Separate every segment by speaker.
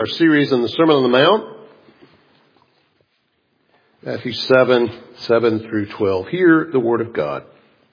Speaker 1: Our series in the Sermon on the Mount, Matthew 7 through 12. Hear the word of God.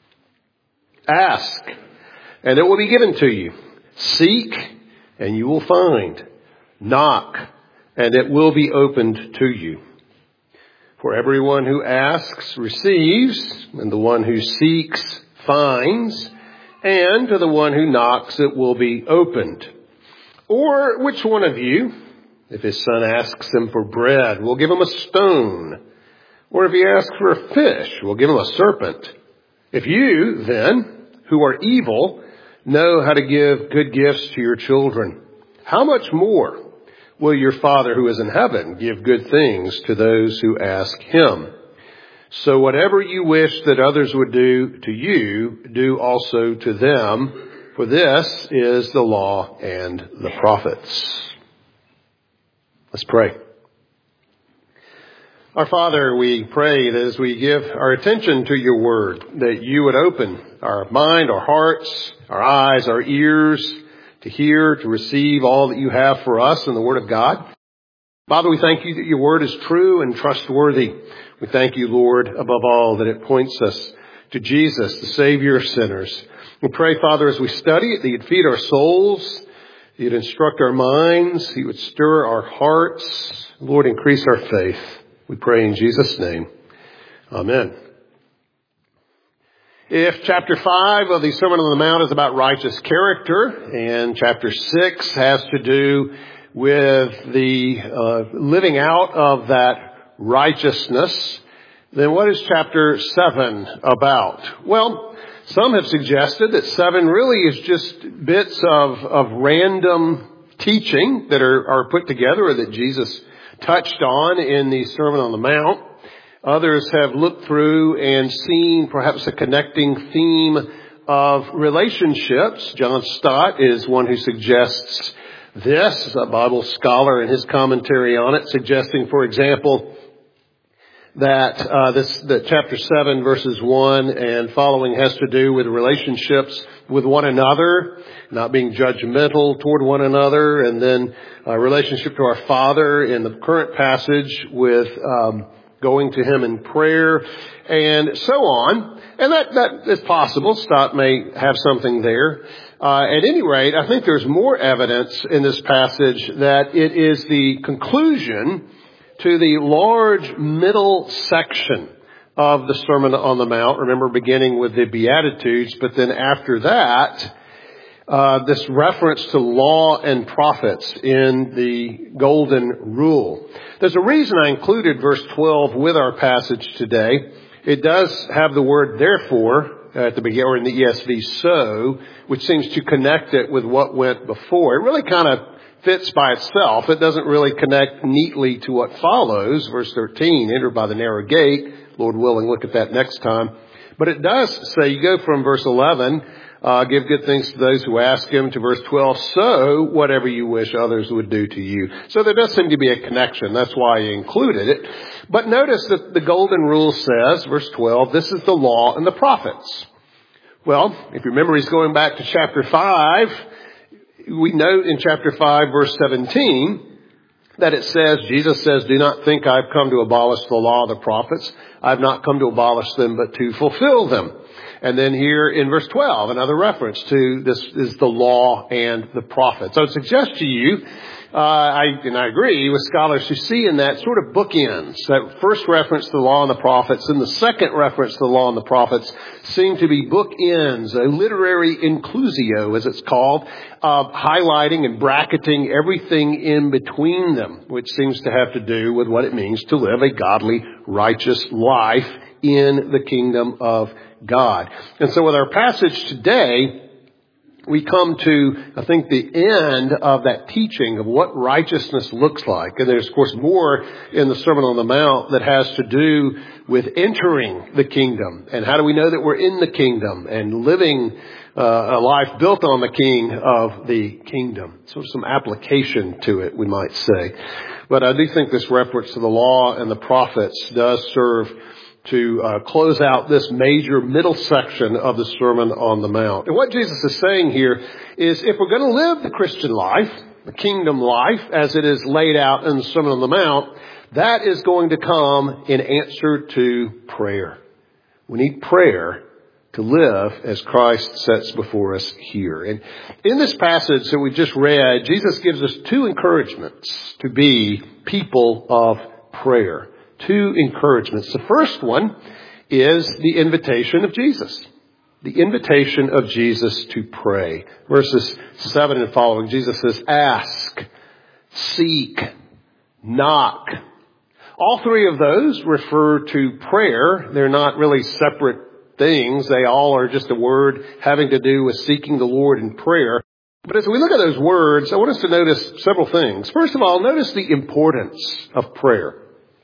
Speaker 1: Ask, and it will be given to you. Seek, and you will find. Knock, and it will be opened to you. For everyone who asks receives, and the one who seeks finds, and to the one who knocks it will be opened. Or which one of you, if his son asks him for bread, will give him a stone? Or if he asks for a fish, will give him a serpent? If you, then, who are evil, know how to give good gifts to your children, how much more will your Father who is in heaven give good things to those who ask him? So whatever you wish that others would do to you, do also to them. For this is the law and the prophets. Let's pray. Our Father, we pray that as we give our attention to your word, that you would open our mind, our hearts, our eyes, our ears to hear, to receive all that you have for us in the word of God. Father, we thank you that your word is true and trustworthy. We thank you, Lord, above all, that it points us to Jesus, the Savior of sinners. We pray, Father, as we study it, that you'd feed our souls, you'd instruct our minds, you would stir our hearts. Lord, increase our faith. We pray in Jesus' name. Amen. If chapter 5 of the Sermon on the Mount is about righteous character, and chapter 6 has to do with the living out of that righteousness, then what is chapter 7 about? Well, some have suggested that 7 really is just bits of random teaching that are put together or that Jesus touched on in the Sermon on the Mount. Others have looked through and seen perhaps a connecting theme of relationships. John Stott is one who suggests this, a Bible scholar in his commentary on it, suggesting, for example, that chapter 7 verses 1 and following has to do with relationships with one another, not being judgmental toward one another, and then a relationship to our Father in the current passage with going to him in prayer, and so on. And that is possible. Stott may have something there. At any rate, I think there's more evidence in this passage that it is the conclusion to the large middle section of the Sermon on the Mount. Remember, beginning with the Beatitudes, but then after that, this reference to law and prophets in the Golden Rule. There's a reason I included verse 12 with our passage today. It does have the word therefore at the beginning, or in the ESV, so, which seems to connect it with what went before. It really kind of fits by itself. It doesn't really connect neatly to what follows. Verse 13, enter by the narrow gate. Lord willing, look at that next time. But it does say, you go from verse 11, give good things to those who ask him, to verse 12, so whatever you wish others would do to you. So there does seem to be a connection. That's why I included it. But notice that the Golden Rule says, verse 12, this is the law and the prophets. Well, if you remember, he's going back to chapter 5. We note in chapter 5, verse 17, that it says, Jesus says, do not think I've come to abolish the law of the prophets. I've not come to abolish them, but to fulfill them. And then here in verse 12, another reference to this is the law and the prophets. I would suggest to you, I agree with scholars who see in that sort of bookends. That first reference to the law and the prophets and the second reference to the law and the prophets seem to be bookends, a literary inclusio, as it's called, highlighting and bracketing everything in between them, which seems to have to do with what it means to live a godly, righteous life in the kingdom of God. And so with our passage today, we come to, I think, the end of that teaching of what righteousness looks like. And there's, of course, more in the Sermon on the Mount that has to do with entering the kingdom. And how do we know that we're in the kingdom and living a life built on the King of the kingdom? So some application to it, we might say. But I do think this reference to the law and the prophets does serve to close out this major middle section of the Sermon on the Mount. And what Jesus is saying here is if we're going to live the Christian life, the kingdom life as it is laid out in the Sermon on the Mount, that is going to come in answer to prayer. We need prayer to live as Christ sets before us here. And in this passage that we just read, Jesus gives us two encouragements to be people of prayer. Two encouragements. The first one is the invitation of Jesus. The invitation of Jesus to pray. Verses 7 and following, Jesus says, ask, seek, knock. All three of those refer to prayer. They're not really separate things. They all are just a word having to do with seeking the Lord in prayer. But as we look at those words, I want us to notice several things. First of all, notice the importance of prayer.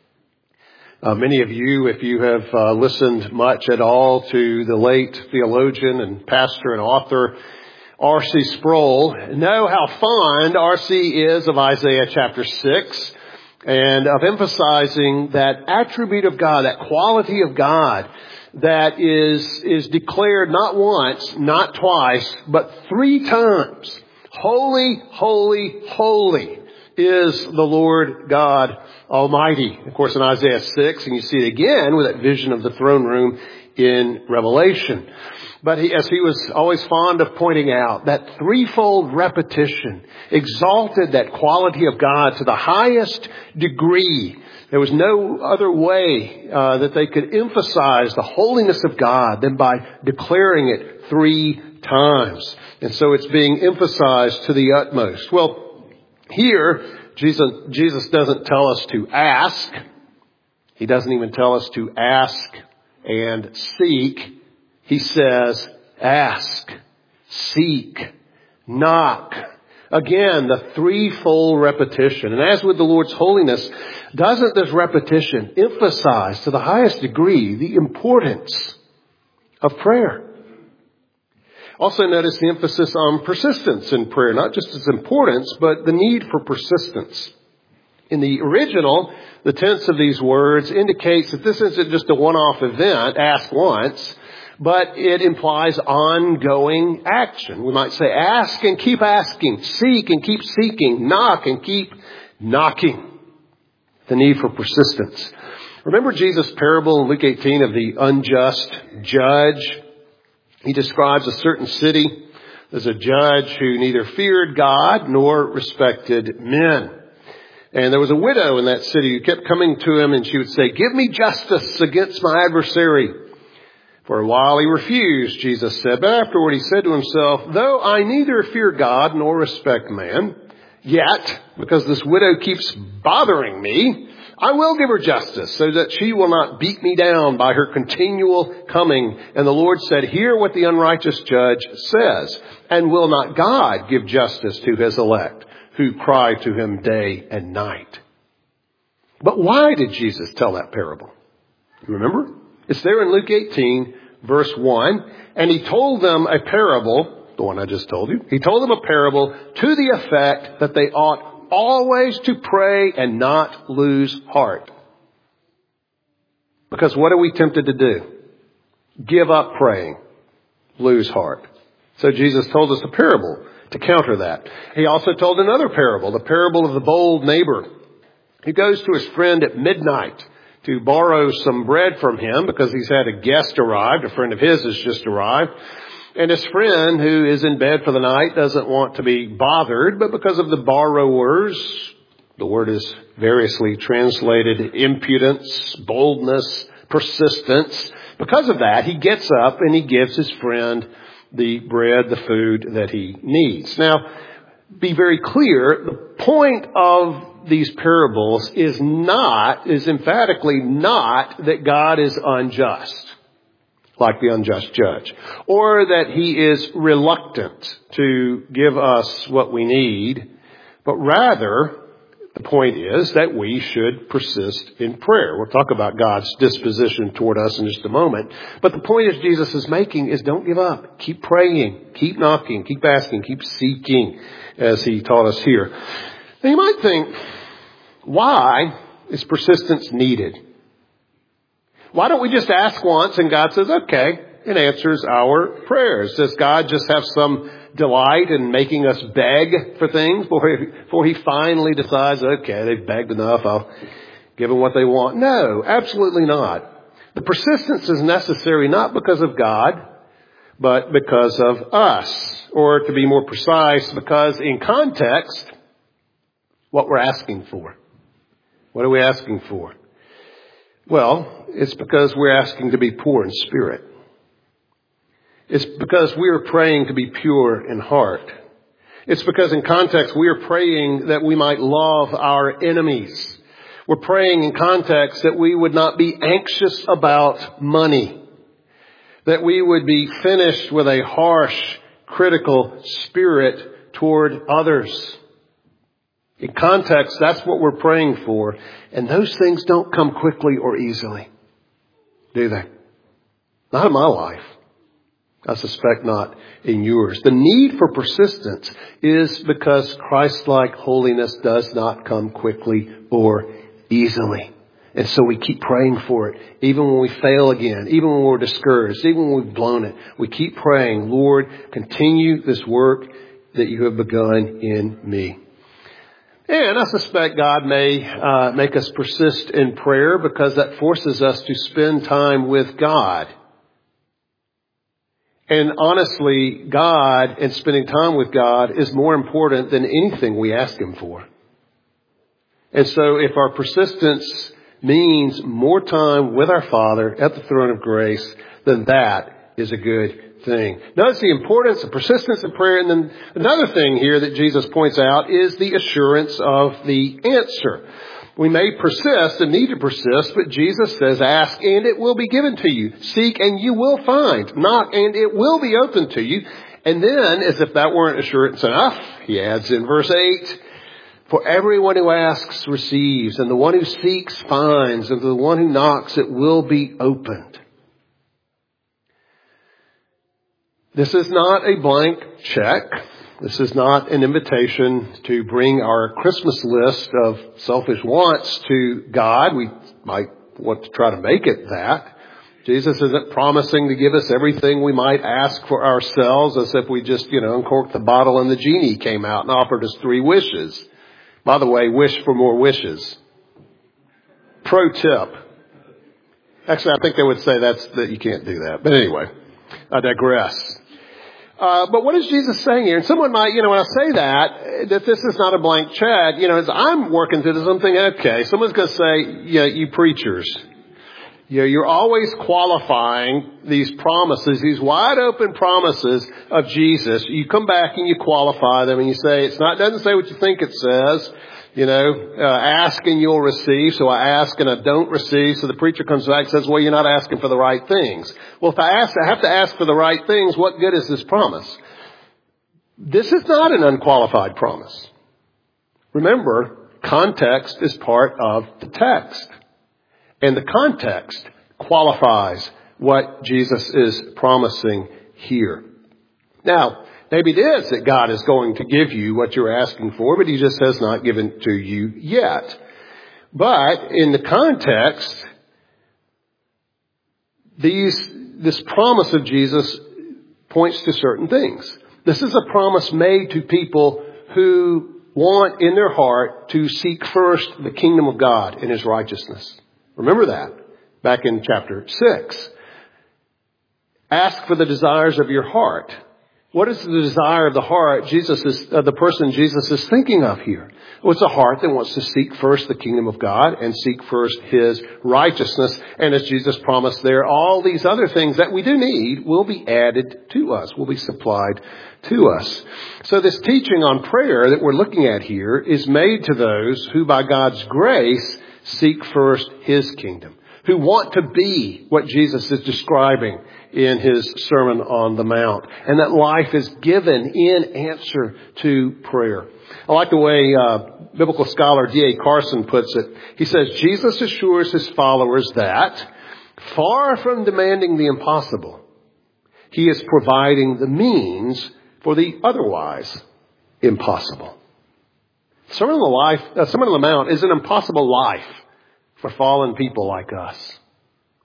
Speaker 1: Many of you, if you have listened much at all to the late theologian and pastor and author R.C. Sproul, know how fond R.C. is of Isaiah chapter 6 and of emphasizing that attribute of God, that quality of God that is declared not once, not twice, but 3 times. Holy, holy, holy is the Lord God Almighty. Of course, in Isaiah 6, and you see it again with that vision of the throne room in Revelation. But as he was always fond of pointing out, that threefold repetition exalted that quality of God to the highest degree. There was no other way that they could emphasize the holiness of God than by declaring it 3 times. And so it's being emphasized to the utmost. Well, here, Jesus doesn't tell us to ask. He doesn't even tell us to ask and seek. He says, ask, seek, knock. Again, the threefold repetition. And as with the Lord's holiness, doesn't this repetition emphasize to the highest degree the importance of prayer? Also notice the emphasis on persistence in prayer, not just its importance, but the need for persistence. In the original, the tense of these words indicates that this isn't just a one-off event, ask once, but it implies ongoing action. We might say ask and keep asking, seek and keep seeking, knock and keep knocking. The need for persistence. Remember Jesus' parable in Luke 18 of the unjust judge? He describes a certain city as a judge who neither feared God nor respected men. And there was a widow in that city who kept coming to him and she would say, give me justice against my adversary. For a while he refused, Jesus said, but afterward he said to himself, though I neither fear God nor respect man, yet, because this widow keeps bothering me, I will give her justice so that she will not beat me down by her continual coming. And the Lord said, hear what the unrighteous judge says. And will not God give justice to his elect who cry to him day and night? But why did Jesus tell that parable? You remember? It's there in Luke 18, verse 1. And he told them a parable, the one I just told you. He told them a parable to the effect that they ought always to pray and not lose heart. Because what are we tempted to do? Give up praying, lose heart. So Jesus told us a parable to counter that. He also told another parable, the parable of the bold neighbor who goes to his friend at midnight to borrow some bread from him because he's had a guest arrived. A friend of his has just arrived. And his friend, who is in bed for the night, doesn't want to be bothered, but because of the borrowers, the word is variously translated impudence, boldness, persistence. Because of that, he gets up and he gives his friend the bread, the food that he needs. Now, be very clear, the point of these parables is emphatically not that God is unjust, like the unjust judge, or that he is reluctant to give us what we need, but rather the point is that we should persist in prayer. We'll talk about God's disposition toward us in just a moment. But the point Jesus is making is don't give up. Keep praying, keep knocking, keep asking, keep seeking, as he taught us here. Now you might think, why is persistence needed? Why don't we just ask once and God says, okay, and answers our prayers? Does God just have some delight in making us beg for things before he finally decides, okay, they've begged enough, I'll give them what they want. No, absolutely not. The persistence is necessary not because of God, but because of us. Or to be more precise, because in context, what we're asking for. What are we asking for? Well, it's because we're asking to be poor in spirit. It's because we are praying to be pure in heart. It's because in context we are praying that we might love our enemies. We're praying in context that we would not be anxious about money. That we would be finished with a harsh, critical spirit toward others. In context, that's what we're praying for. And those things don't come quickly or easily, do they? Not in my life. I suspect not in yours. The need for persistence is because Christ-like holiness does not come quickly or easily. And so we keep praying for it, even when we fail again, even when we're discouraged, even when we've blown it. We keep praying, Lord, continue this work that you have begun in me. And I suspect God may make us persist in prayer because that forces us to spend time with God. And honestly, God and spending time with God is more important than anything we ask Him for. And so if our persistence means more time with our Father at the throne of grace, then that is a good thing. Notice the importance of persistence in prayer. And then another thing here that Jesus points out is the assurance of the answer. We may persist and need to persist, but Jesus says, ask and it will be given to you. Seek and you will find. Knock and it will be opened to you. And then, as if that weren't assurance enough, he adds in verse 8, for everyone who asks receives, and the one who seeks finds, and to the one who knocks it will be opened. This is not a blank check. This is not an invitation to bring our Christmas list of selfish wants to God. We might want to try to make it that. Jesus isn't promising to give us everything we might ask for ourselves, as if we just, uncorked the bottle and the genie came out and offered us 3 wishes. By the way, wish for more wishes. Pro tip. Actually, I think they would say that you can't do that. But anyway, I digress. But what is Jesus saying here? And someone might, when I say that this is not a blank check, as I'm working through this, I'm thinking, okay, someone's going to say, you preachers, you're always qualifying these promises, these wide open promises of Jesus. You come back and you qualify them and you say, it doesn't say what you think it says. Ask and you'll receive. So I ask and I don't receive. So the preacher comes back and says, well, you're not asking for the right things. Well, if I have to ask for the right things, what good is this promise? This is not an unqualified promise. Remember, context is part of the text. And the context qualifies what Jesus is promising here. Now, maybe it is that God is going to give you what you're asking for, but He just has not given to you yet. But in the context, this promise of Jesus points to certain things. This is a promise made to people who want in their heart to seek first the kingdom of God and His righteousness. Remember that back in chapter 6. Ask for the desires of your heart. What is the desire of the heart the person Jesus is thinking of here? Well, it's a heart that wants to seek first the kingdom of God and seek first His righteousness. And as Jesus promised there, all these other things that we do need will be added to us, will be supplied to us. So this teaching on prayer that we're looking at here is made to those who by God's grace seek first His kingdom, who want to be what Jesus is describing in His Sermon on the Mount, and that life is given in answer to prayer. I like the way biblical scholar D.A. Carson puts it. He says, Jesus assures His followers that, far from demanding the impossible, He is providing the means for the otherwise impossible. Sermon on the Mount is an impossible life for fallen people like us.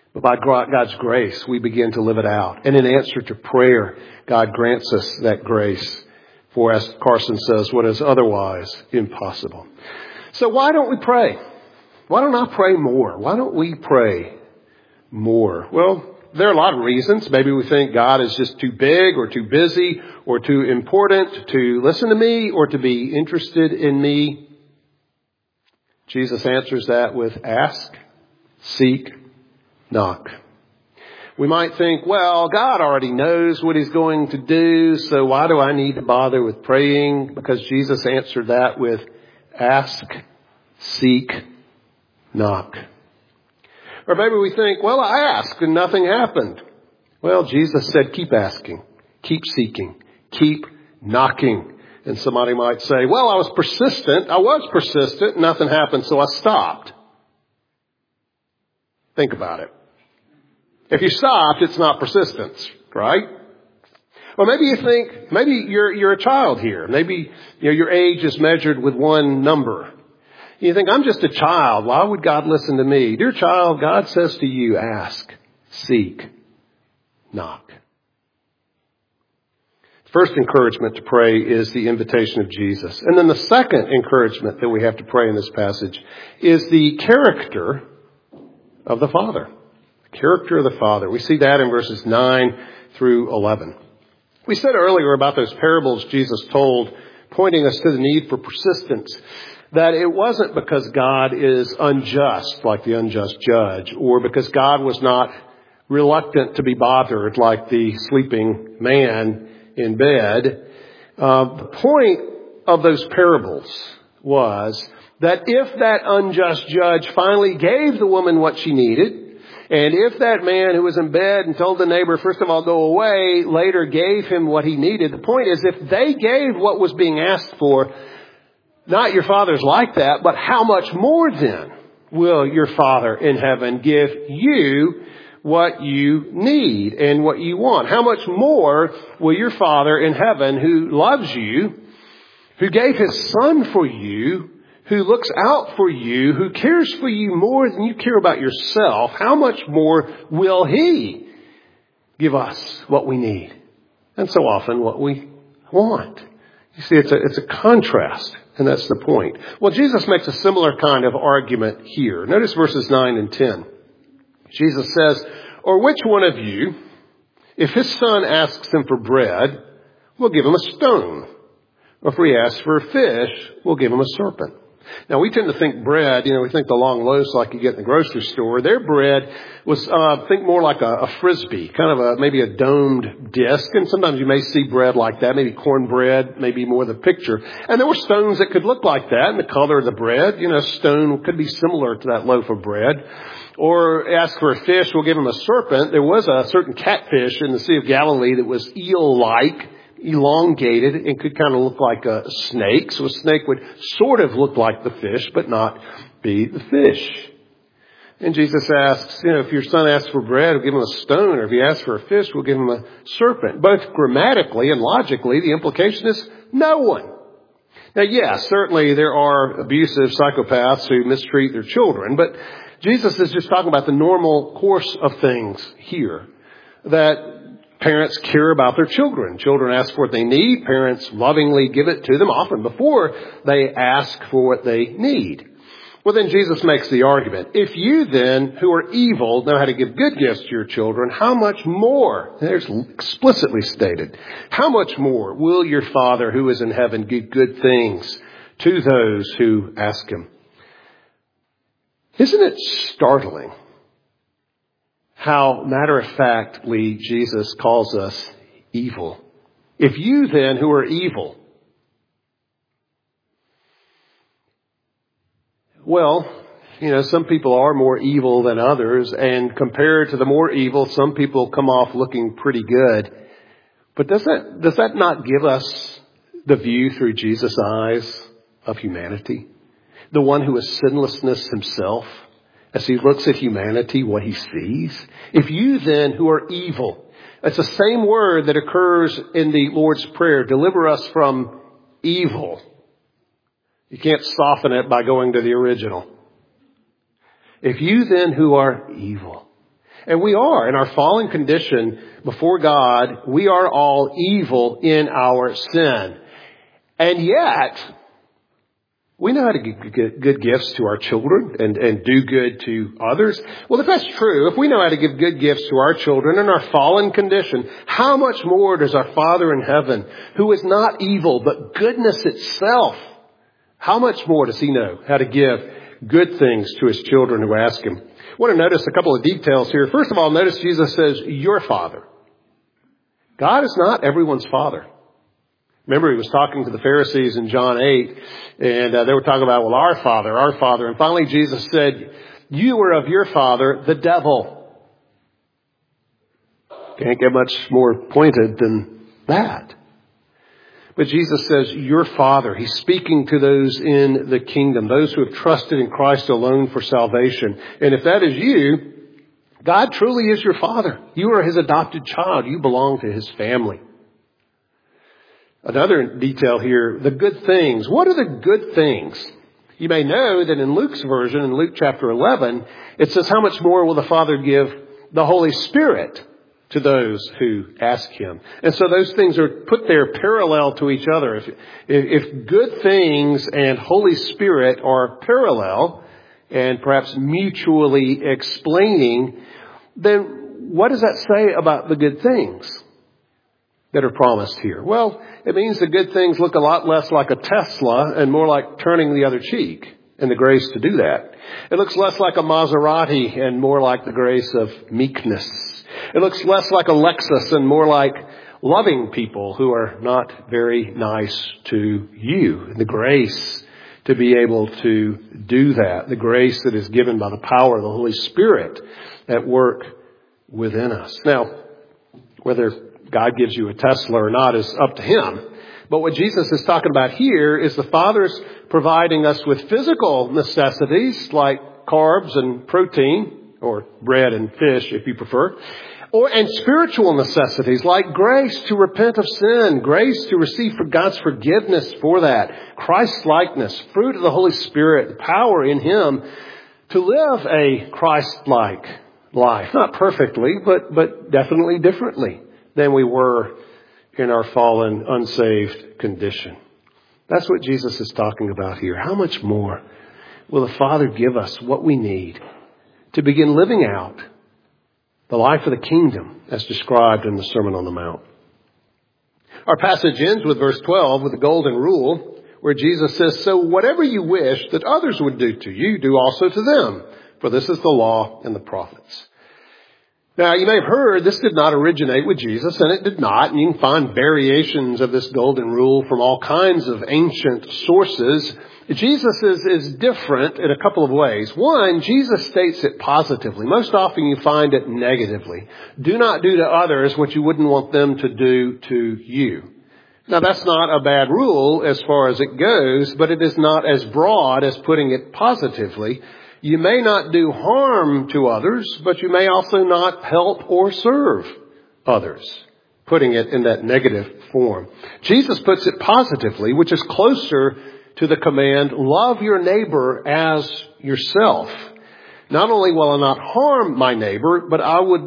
Speaker 1: But by God's grace, we begin to live it out. And in answer to prayer, God grants us that grace. For as Carson says, what is otherwise impossible. So why don't we pray? Why don't I pray more? Why don't we pray more? Well, there are a lot of reasons. Maybe we think God is just too big or too busy or too important to listen to me or to be interested in me. Jesus answers that with ask, seek, knock. We might think, well, God already knows what he's going to do, so why do I need to bother with praying? Because Jesus answered that with ask, seek, knock. Or maybe we think, well, I asked and nothing happened. Well, Jesus said, keep asking, keep seeking, keep knocking. And somebody might say, well, I was persistent, nothing happened, so I stopped. Think about it. If you stopped, it's not persistence, right? Or maybe you think, maybe you're a child here. Maybe your age is measured with one number. You think, I'm just a child. Why would God listen to me? Dear child, God says to you, ask, seek, knock. The first encouragement to pray is the invitation of Jesus. And then the second encouragement that we have to pray in this passage is the character of the Father. Character of the Father. We see that in verses 9 through 11. We said earlier about those parables Jesus told, pointing us to the need for persistence, that it wasn't because God is unjust, like the unjust judge, or because God was not reluctant to be bothered, like the sleeping man in bed. The point of those parables was that if that unjust judge finally gave the woman what she needed, and if that man who was in bed and told the neighbor, first of all, go away, later gave him what he needed, the point is if they gave what was being asked for, not your Father's like that, but how much more then will your Father in heaven give you what you need and what you want? How much more will your Father in heaven, who loves you, who gave his Son for you, who looks out for you, who cares for you more than you care about yourself, how much more will he give us what we need? And so often what we want. You see, it's a contrast, and that's the point. Well, Jesus makes a similar kind of argument here. Notice verses 9 and 10. Jesus says, or which one of you, if his son asks him for bread, will give him a stone? Or if he asks for a fish, we'll give him a serpent. Now, we tend to think bread, we think the long loaves like you get in the grocery store. Their bread was, think more like a Frisbee, kind of maybe a domed disc. And sometimes you may see bread like that, maybe cornbread, maybe more the picture. And there were stones that could look like that, and the color of the bread, stone could be similar to that loaf of bread. Or ask for a fish, we'll give him a serpent. There was a certain catfish in the Sea of Galilee that was eel-like, elongated, and could kind of look like a snake. So a snake would sort of look like the fish, but not be the fish. And Jesus asks, if your son asks for bread, we'll give him a stone. Or if he asks for a fish, we'll give him a serpent. Both grammatically and logically, the implication is no one. Now, yes, certainly there are abusive psychopaths who mistreat their children, but Jesus is just talking about the normal course of things here, that parents care about their children. Children ask for what they need. Parents lovingly give it to them, often before they ask for what they need. Well, then Jesus makes the argument. If you then, who are evil, know how to give good gifts to your children, how much more, there's explicitly stated, how much more will your Father who is in heaven give good things to those who ask him? Isn't it startling how matter-of-factly Jesus calls us evil? If you then, who are evil, well, some people are more evil than others, and compared to the more evil, some people come off looking pretty good. But does that not give us the view through Jesus' eyes of humanity? The one who is sinlessness himself, as he looks at humanity, what he sees. If you then, who are evil, it's the same word that occurs in the Lord's Prayer, deliver us from evil. You can't soften it by going to the original. If you then, who are evil. And we are. In our fallen condition before God, we are all evil in our sin. And yet, we know how to give good gifts to our children and do good to others. Well, if that's true, if we know how to give good gifts to our children in our fallen condition, how much more does our Father in heaven, who is not evil but goodness itself, how much more does He know how to give good things to His children who ask Him? I want to notice a couple of details here. First of all, notice Jesus says, your Father. God is not everyone's Father. Remember, He was talking to the Pharisees in John 8, and they were talking about, well, our Father. And finally, Jesus said, you are of your father, the devil. Can't get much more pointed than that. But Jesus says, your Father. He's speaking to those in the kingdom, those who have trusted in Christ alone for salvation. And if that is you, God truly is your Father. You are His adopted child. You belong to His family. Another detail here, the good things. What are the good things? You may know that in Luke's version, in Luke chapter 11, it says, how much more will the Father give the Holy Spirit to those who ask Him? And so those things are put there parallel to each other. If good things and Holy Spirit are parallel and perhaps mutually explaining, then what does that say about the good things that are promised here? Well, it means the good things look a lot less like a Tesla and more like turning the other cheek and the grace to do that. It looks less like a Maserati and more like the grace of meekness. It looks less like a Lexus and more like loving people who are not very nice to you. And the grace to be able to do that. The grace that is given by the power of the Holy Spirit at work within us. Now, whether God gives you a Tesla or not is up to Him. But what Jesus is talking about here is the Father's providing us with physical necessities like carbs and protein, or bread and fish if you prefer, and spiritual necessities like grace to repent of sin, grace to receive God's forgiveness for that, Christ-likeness, fruit of the Holy Spirit, the power in Him to live a Christ-like life. Not perfectly, but definitely differently than we were in our fallen, unsaved condition. That's what Jesus is talking about here. How much more will the Father give us what we need to begin living out the life of the kingdom as described in the Sermon on the Mount? Our passage ends with verse 12 with the golden rule where Jesus says, so whatever you wish that others would do to you, do also to them, for this is the law and the prophets. Now, you may have heard this did not originate with Jesus, and it did not. And you can find variations of this golden rule from all kinds of ancient sources. Jesus is different in a couple of ways. One, Jesus states it positively. Most often you find it negatively. Do not do to others what you wouldn't want them to do to you. Now, that's not a bad rule as far as it goes, but it is not as broad as putting it positively. You may not do harm to others, but you may also not help or serve others, putting it in that negative form. Jesus puts it positively, which is closer to the command, love your neighbor as yourself. Not only will I not harm my neighbor, but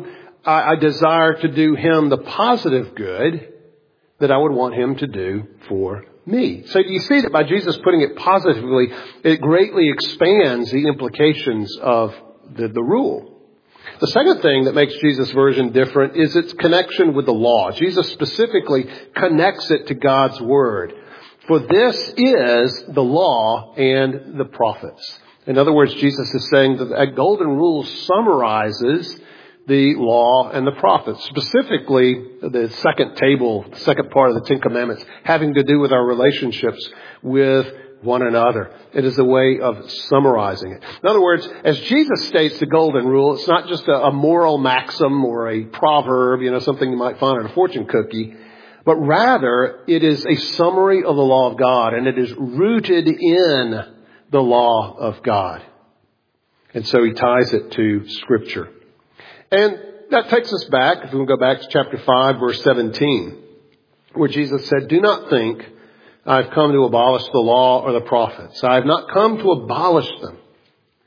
Speaker 1: I desire to do him the positive good that I would want him to do for me. So you see that by Jesus putting it positively, it greatly expands the implications of the rule. The second thing that makes Jesus' version different is its connection with the law. Jesus specifically connects it to God's word. For this is the law and the prophets. In other words, Jesus is saying that that golden rule summarizes the law and the prophets, specifically the second table, the second part of the Ten Commandments, having to do with our relationships with one another. It is a way of summarizing it. In other words, as Jesus states the golden rule, it's not just a moral maxim or a proverb, something you might find in a fortune cookie, but rather it is a summary of the law of God, and it is rooted in the law of God. And so he ties it to Scripture. And that takes us back, if we go back to chapter 5, verse 17, where Jesus said, do not think I've come to abolish the law or the prophets. I have not come to abolish them,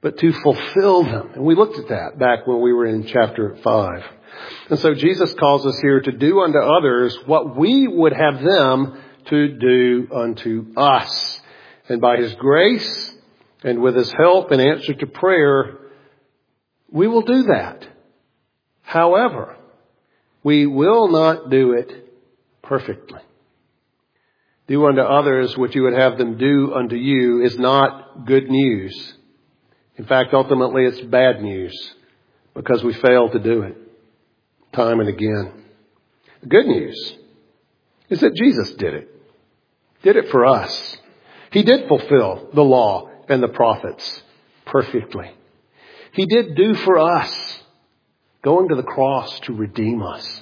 Speaker 1: but to fulfill them. And we looked at that back when we were in chapter 5. And so Jesus calls us here to do unto others what we would have them to do unto us. And by His grace and with His help and answer to prayer, we will do that. However, we will not do it perfectly. Do unto others what you would have them do unto you is not good news. In fact, ultimately it's bad news because we fail to do it time and again. The good news is that Jesus did it for us. He did fulfill the law and the prophets perfectly. He did do for us, going to the cross to redeem us.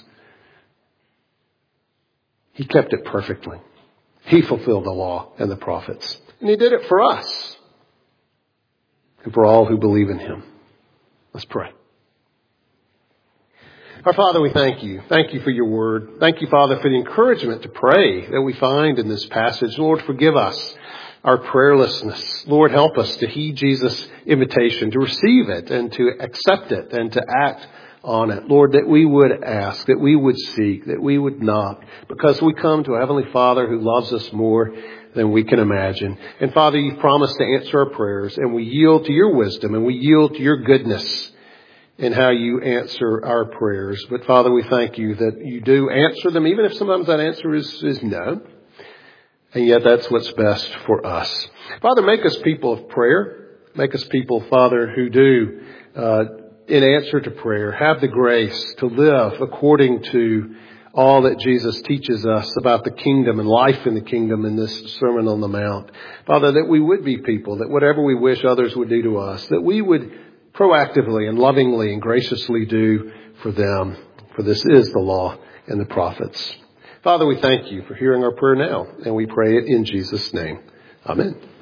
Speaker 1: He kept it perfectly. He fulfilled the law and the prophets. And He did it for us and for all who believe in Him. Let's pray. Our Father, we thank You. Thank You for Your word. Thank You, Father, for the encouragement to pray that we find in this passage. Lord, forgive us our prayerlessness. Lord, help us to heed Jesus' invitation, to receive it and to accept it and to act on it. Lord, that we would ask, that we would seek, that we would knock, because we come to a Heavenly Father who loves us more than we can imagine. And Father, You've promised to answer our prayers, and we yield to Your wisdom and we yield to Your goodness in how You answer our prayers. But Father, we thank You that You do answer them, even if sometimes that answer is no. And yet that's what's best for us. Father, make us people of prayer. Make us people, Father, who do, in answer to prayer, have the grace to live according to all that Jesus teaches us about the kingdom and life in the kingdom in this Sermon on the Mount. Father, that we would be people, that whatever we wish others would do to us, that we would proactively and lovingly and graciously do for them. For this is the law and the prophets. Father, we thank You for hearing our prayer now, and we pray it in Jesus' name. Amen.